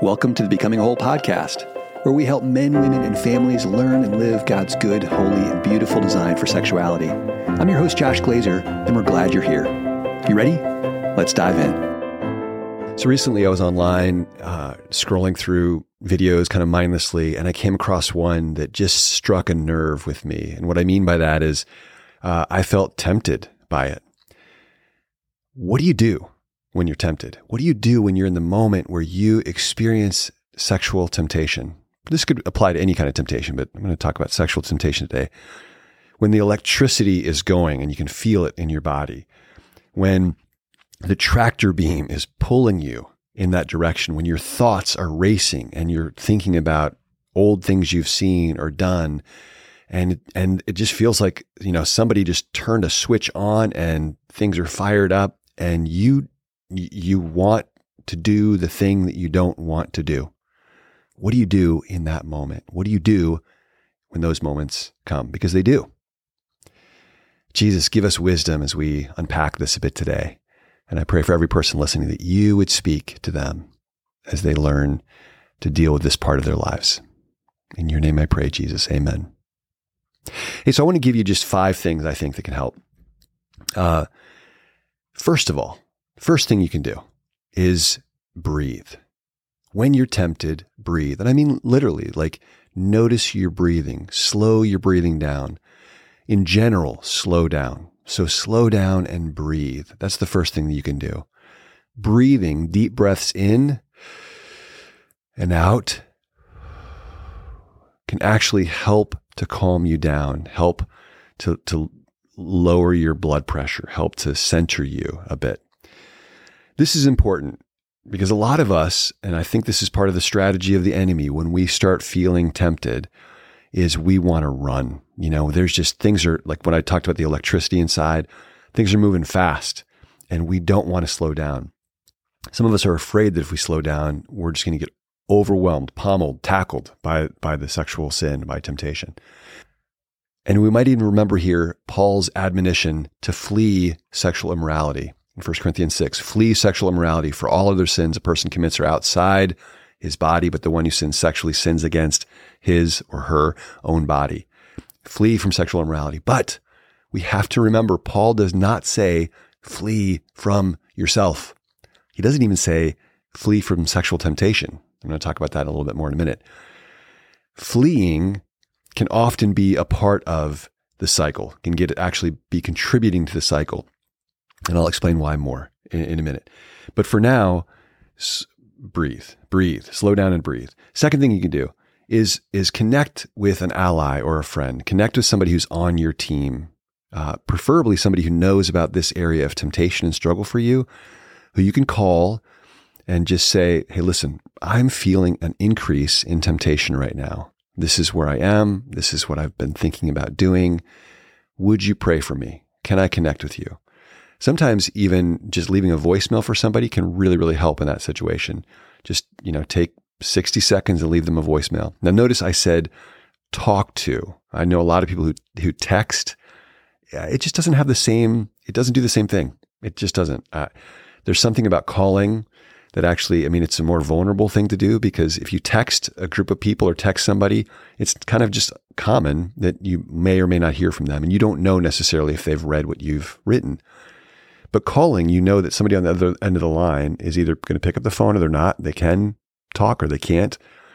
Welcome to the Becoming Whole podcast, where we help men, women, and families learn and live God's good, holy, and beautiful design for sexuality. I'm your host, Josh Glazer, and we're glad you're here. You ready? Let's dive in. So recently I was online scrolling through videos kind of mindlessly, and I came across one that just struck a nerve with me. And what I mean by that is I felt tempted by it. What do you do when you're tempted? What do you do when you're in the moment where you experience sexual temptation? This could apply to any kind of temptation, but I'm going to talk about sexual temptation today. When the electricity is going and you can feel it in your body, when the tractor beam is pulling you in that direction, when your thoughts are racing and you're thinking about old things you've seen or done, and it just feels like, somebody just turned a switch on and things are fired up, and you want to do the thing that you don't want to do. What do you do in that moment? What do you do when those moments come? Because they do. Jesus, give us wisdom as we unpack this a bit today. And I pray for every person listening that you would speak to them as they learn to deal with this part of their lives. In your name I pray, Jesus. Amen. Hey, so I want to give you just 5 things I think that can help. First of all, first thing you can do is breathe. When you're tempted, breathe. And I mean literally, like notice your breathing, slow your breathing down. In general, slow down. So slow down and breathe. That's the first thing that you can do. Breathing, deep breaths in and out, can actually help to calm you down, help to lower your blood pressure, help to center you a bit. This is important because a lot of us, and I think this is part of the strategy of the enemy when we start feeling tempted, is we want to run. There's just things are like when I talked about the electricity inside, things are moving fast and we don't want to slow down. Some of us are afraid that if we slow down, we're just going to get overwhelmed, pommeled, tackled by the sexual sin, by temptation. And we might even remember here Paul's admonition to flee sexual immorality. In 1 Corinthians 6, flee sexual immorality, for all other sins a person commits are outside his body, but the one who sins sexually sins against his or her own body. Flee from sexual immorality. But we have to remember, Paul does not say flee from yourself. He doesn't even say flee from sexual temptation. I'm going to talk about that a little bit more in a minute. Fleeing can often be a part of the cycle, can actually be contributing to the cycle. And I'll explain why more in a minute. But for now, breathe, slow down and breathe. Second thing you can do is connect with an ally or a friend. Connect with somebody who's on your team, preferably somebody who knows about this area of temptation and struggle for you, who you can call and just say, hey, listen, I'm feeling an increase in temptation right now. This is where I am. This is what I've been thinking about doing. Would you pray for me? Can I connect with you? Sometimes even just leaving a voicemail for somebody can really, really help in that situation. Just, take 60 seconds and leave them a voicemail. Now notice I said talk to. I know a lot of people who text. It just doesn't have it doesn't do the same thing. It just doesn't. There's something about calling that actually, it's a more vulnerable thing to do, because if you text a group of people or text somebody, it's kind of just common that you may or may not hear from them, and you don't know necessarily if they've read what you've written. But calling, that somebody on the other end of the line is either going to pick up the phone or they're not. They can talk or they can't.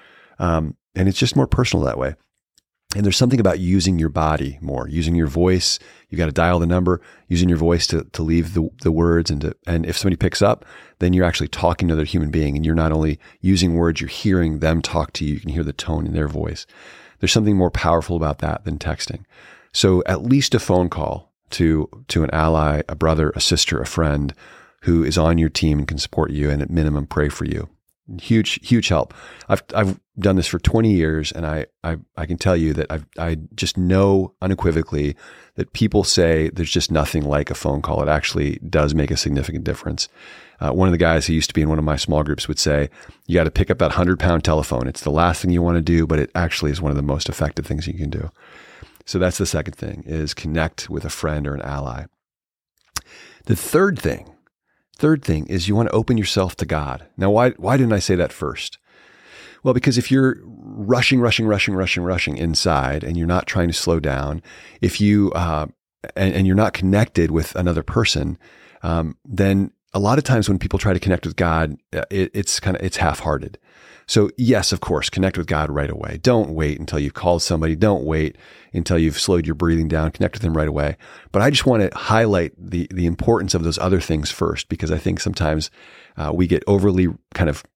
And it's just more personal that way. And there's something about using your body more, using your voice. You got to dial the number, using your voice to leave the words. And if somebody picks up, then you're actually talking to another human being. And you're not only using words, you're hearing them talk to you. You can hear the tone in their voice. There's something more powerful about that than texting. So at least a phone call to an ally, a brother, a sister, a friend who is on your team and can support you, and at minimum pray for you. Huge help. I've done this for 20 years, and I can tell you that I just know unequivocally that people say there's just nothing like a phone call. It actually does make a significant difference. One of the guys who used to be in one of my small groups would say, you got to pick up that 100-pound telephone. It's the last thing you want to do, but it actually is one of the most effective things you can do. So that's the second thing, is connect with a friend or an ally. The third thing is you want to open yourself to God. Now, why didn't I say that first? Well, because if you're rushing inside and you're not trying to slow down, if you, and you're not connected with another person, then a lot of times when people try to connect with God, it's half-hearted. So yes, of course, connect with God right away. Don't wait until you've called somebody. Don't wait until you've slowed your breathing down. Connect with him right away. But I just want to highlight the importance of those other things first, because I think sometimes we get overly kind of,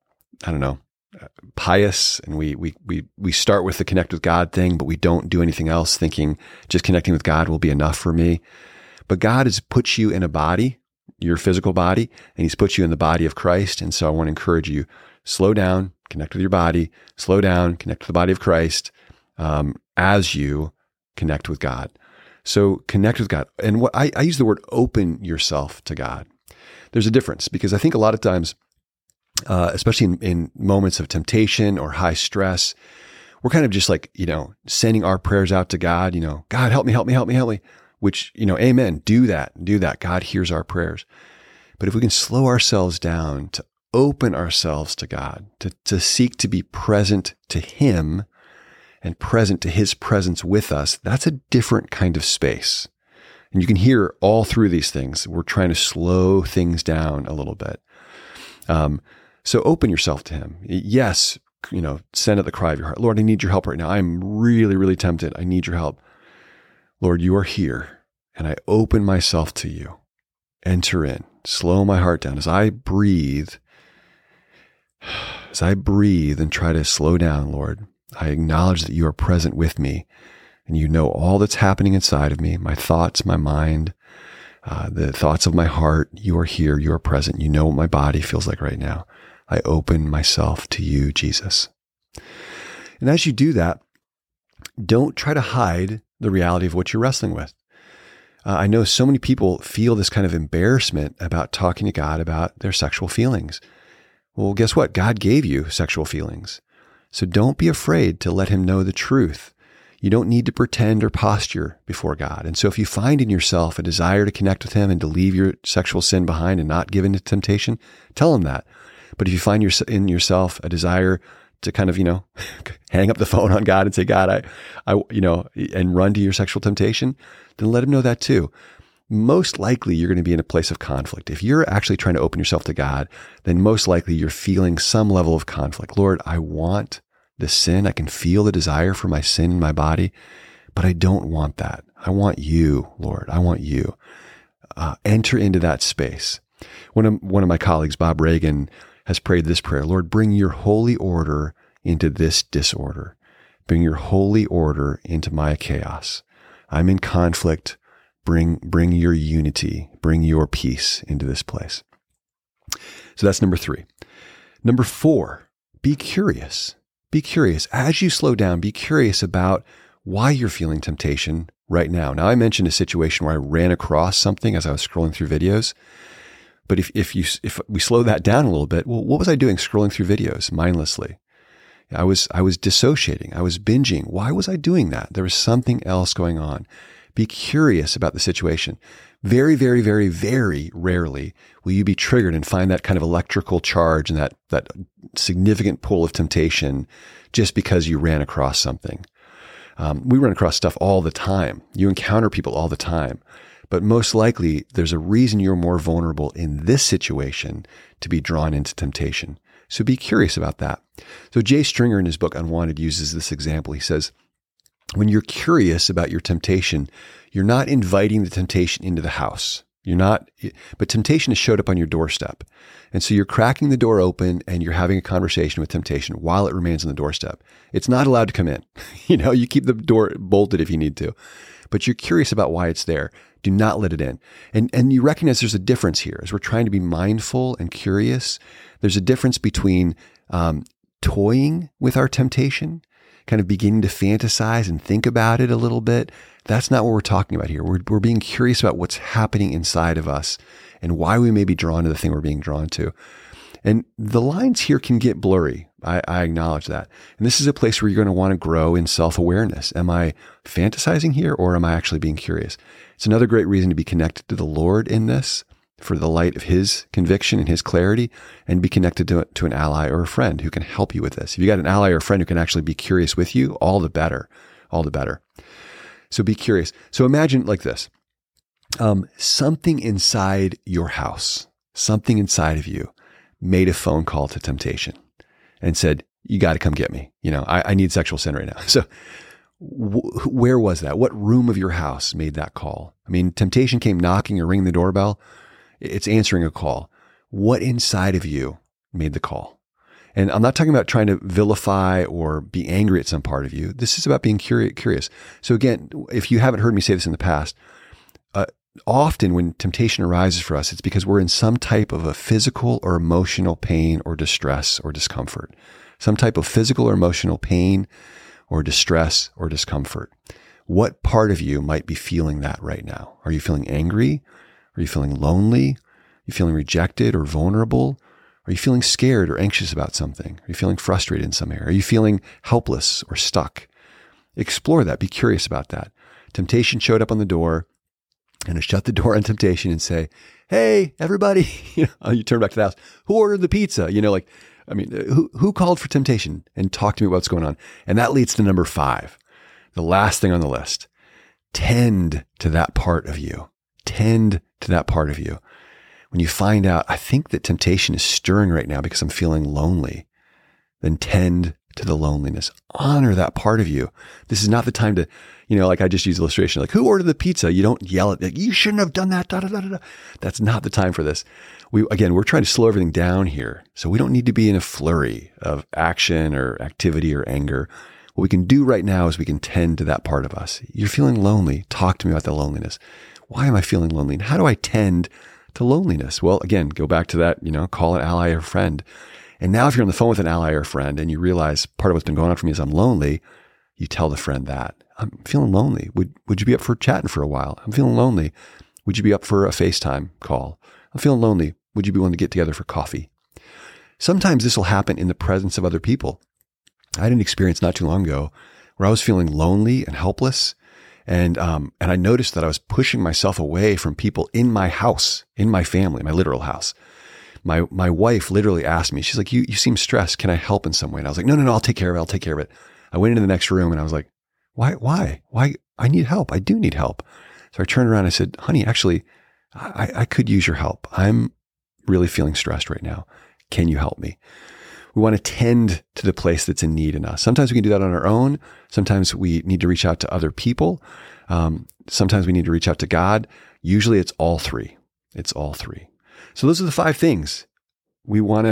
pious, and we start with the connect with God thing, but we don't do anything else, thinking just connecting with God will be enough for me. But God has put you in a body, your physical body, and he's put you in the body of Christ. And so I want to encourage you, slow down, connect with your body, slow down, connect with the body of Christ, as you connect with God. So connect with God. And what I use the word open yourself to God. There's a difference, because I think a lot of times, especially in moments of temptation or high stress, we're kind of just like, sending our prayers out to God, God, help me, which, amen. Do that. God hears our prayers. But if we can slow ourselves down to open ourselves to God, to seek to be present to him and present to his presence with us, that's a different kind of space. And you can hear all through these things, we're trying to slow things down a little bit. So open yourself to him. Yes, send out the cry of your heart. Lord, I need your help right now. I'm really, really tempted. I need your help. Lord, you are here, and I open myself to you. Enter in. Slow my heart down as I breathe and try to slow down, Lord. I acknowledge that you are present with me, and you know all that's happening inside of me, my thoughts, my mind, the thoughts of my heart. You are here. You are present. You know what my body feels like right now. I open myself to you, Jesus. And as you do that, don't try to hide the reality of what you're wrestling with. I know so many people feel this kind of embarrassment about talking to God about their sexual feelings. Well, guess what? God gave you sexual feelings. So don't be afraid to let him know the truth. You don't need to pretend or posture before God. And so if you find in yourself a desire to connect with him and to leave your sexual sin behind and not give in to temptation, tell him that. But if you find in yourself a desire to kind of, hang up the phone on God and say, God, and run to your sexual temptation, then let him know that too. Most likely you're going to be in a place of conflict. If you're actually trying to open yourself to God, then most likely you're feeling some level of conflict. Lord, I want the sin. I can feel the desire for my sin in my body, but I don't want that. I want you, Lord. I want you. Enter into that space. One of my colleagues, Bob Reagan, has prayed this prayer: Lord, bring your holy order into this disorder. Bring your holy order into my chaos. I'm in conflict. Bring your unity, bring your peace into this place. So that's number 3. Number 4, be curious. Be curious. As you slow down, be curious about why you're feeling temptation right now. Now, I mentioned a situation where I ran across something as I was scrolling through videos. But if we slow that down a little bit, well, what was I doing scrolling through videos mindlessly? I was dissociating. I was binging. Why was I doing that? There was something else going on. Be curious about the situation. Very, very, very, very rarely will you be triggered and find that kind of electrical charge and that significant pull of temptation just because you ran across something. We run across stuff all the time. You encounter people all the time. But most likely, there's a reason you're more vulnerable in this situation to be drawn into temptation. So be curious about that. So Jay Stringer in his book Unwanted uses this example. He says, when you're curious about your temptation, you're not inviting the temptation into the house. But temptation has showed up on your doorstep. And so you're cracking the door open and you're having a conversation with temptation while it remains on the doorstep. It's not allowed to come in. You keep the door bolted if you need to, but you're curious about why it's there. Do not let it in. And you recognize there's a difference here. As we're trying to be mindful and curious, there's a difference between toying with our temptation, kind of beginning to fantasize and think about it a little bit. That's not what we're talking about here. We're being curious about what's happening inside of us and why we may be drawn to the thing we're being drawn to. And the lines here can get blurry. I acknowledge that. And this is a place where you're going to want to grow in self-awareness. Am I fantasizing here or am I actually being curious? It's another great reason to be connected to the Lord in this. for the light of his conviction and his clarity, and be connected to an ally or a friend who can help you with this. If you got an ally or a friend who can actually be curious with you, all the better, all the better. So be curious. So imagine like this, something inside your house, something inside of you made a phone call to temptation and said, you got to come get me. I need sexual sin right now. So where was that? What room of your house made that call? I mean, temptation came knocking or ringing the doorbell. It's answering a call. What inside of you made the call? And I'm not talking about trying to vilify or be angry at some part of you. This is about being curious. So again, if you haven't heard me say this in the past, often when temptation arises for us, it's because we're in some type of a physical or emotional pain or distress or discomfort. Some type of physical or emotional pain or distress or discomfort. What part of you might be feeling that right now? Are you feeling angry? Are you feeling lonely? Are you feeling rejected or vulnerable? Are you feeling scared or anxious about something? Are you feeling frustrated in some area? Are you feeling helpless or stuck? Explore that. Be curious about that. Temptation showed up on the door, and to shut the door on temptation and say, hey, everybody, you turn back to the house. Who ordered the pizza? Who called for temptation? And talk to me about what's going on. And that leads to number 5, the last thing on the list. Tend to that part of you. Tend to that part of you. When you find out, I think that temptation is stirring right now because I'm feeling lonely, then tend to the loneliness. Honor that part of you. This is not the time to, like I just used illustration, like who ordered the pizza? You don't yell at, like, you shouldn't have done that. Da, da, da, da. That's not the time for this. We're trying to slow everything down here. So we don't need to be in a flurry of action or activity or anger. What we can do right now is we can tend to that part of us. You're feeling lonely. Talk to me about the loneliness. Why am I feeling lonely? And how do I tend to loneliness? Well, again, go back to that, call an ally or friend. And now if you're on the phone with an ally or friend and you realize part of what's been going on for me is I'm lonely, you tell the friend that. I'm feeling lonely. Would you be up for chatting for a while? I'm feeling lonely. Would you be up for a FaceTime call? I'm feeling lonely. Would you be willing to get together for coffee? Sometimes this will happen in the presence of other people. I had an experience not too long ago where I was feeling lonely and helpless. And I noticed that I was pushing myself away from people in my house, in my family, my literal house. My wife literally asked me, she's like, you seem stressed. Can I help in some way? And I was like, no, I'll take care of it. I went into the next room and I was like, why? I need help. I do need help. So I turned around and I said, honey, actually, I could use your help. I'm really feeling stressed right now. Can you help me? We want to tend to the place that's in need in us. Sometimes we can do that on our own. Sometimes we need to reach out to other people. Sometimes we need to reach out to God. Usually it's all three. It's all three. So those are the 5 things. We want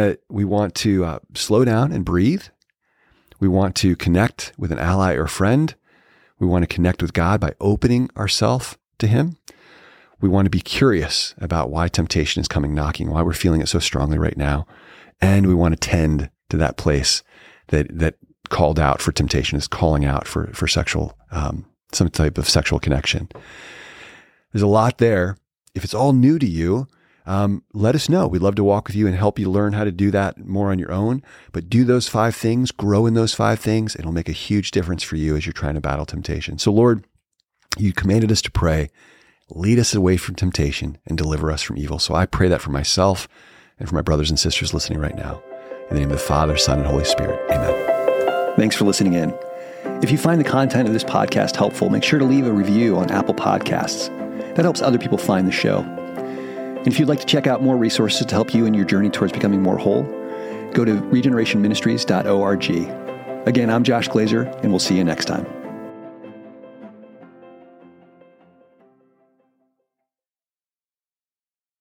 to slow down and breathe. We want to connect with an ally or friend. We want to connect with God by opening ourselves to Him. We want to be curious about why temptation is coming knocking, why we're feeling it so strongly right now. And we want to tend to that place that called out for temptation, is calling out for sexual, some type of sexual connection. There's a lot there. If it's all new to you, let us know. We'd love to walk with you and help you learn how to do that more on your own. But do those 5 things, grow in those 5 things. It'll make a huge difference for you as you're trying to battle temptation. So Lord, you commanded us to pray, lead us away from temptation and deliver us from evil. So I pray that for myself and for my brothers and sisters listening right now. In the name of the Father, Son, and Holy Spirit. Amen. Thanks for listening in. If you find the content of this podcast helpful, make sure to leave a review on Apple Podcasts. That helps other people find the show. And if you'd like to check out more resources to help you in your journey towards becoming more whole, go to regenerationministries.org. Again, I'm Josh Glazer, and we'll see you next time.